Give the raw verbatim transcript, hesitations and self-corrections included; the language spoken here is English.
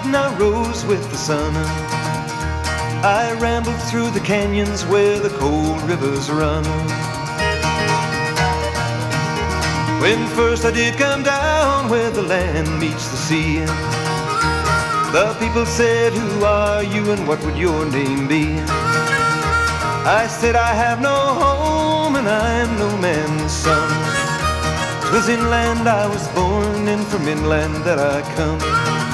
and I rose with the sun. I rambled through the canyons where the cold rivers run. When first I did come down where the land meets the sea, the people said, who are you and what would your name be? I said, I have no home and I am no man's son. 'Twas inland I was born and from inland that I come.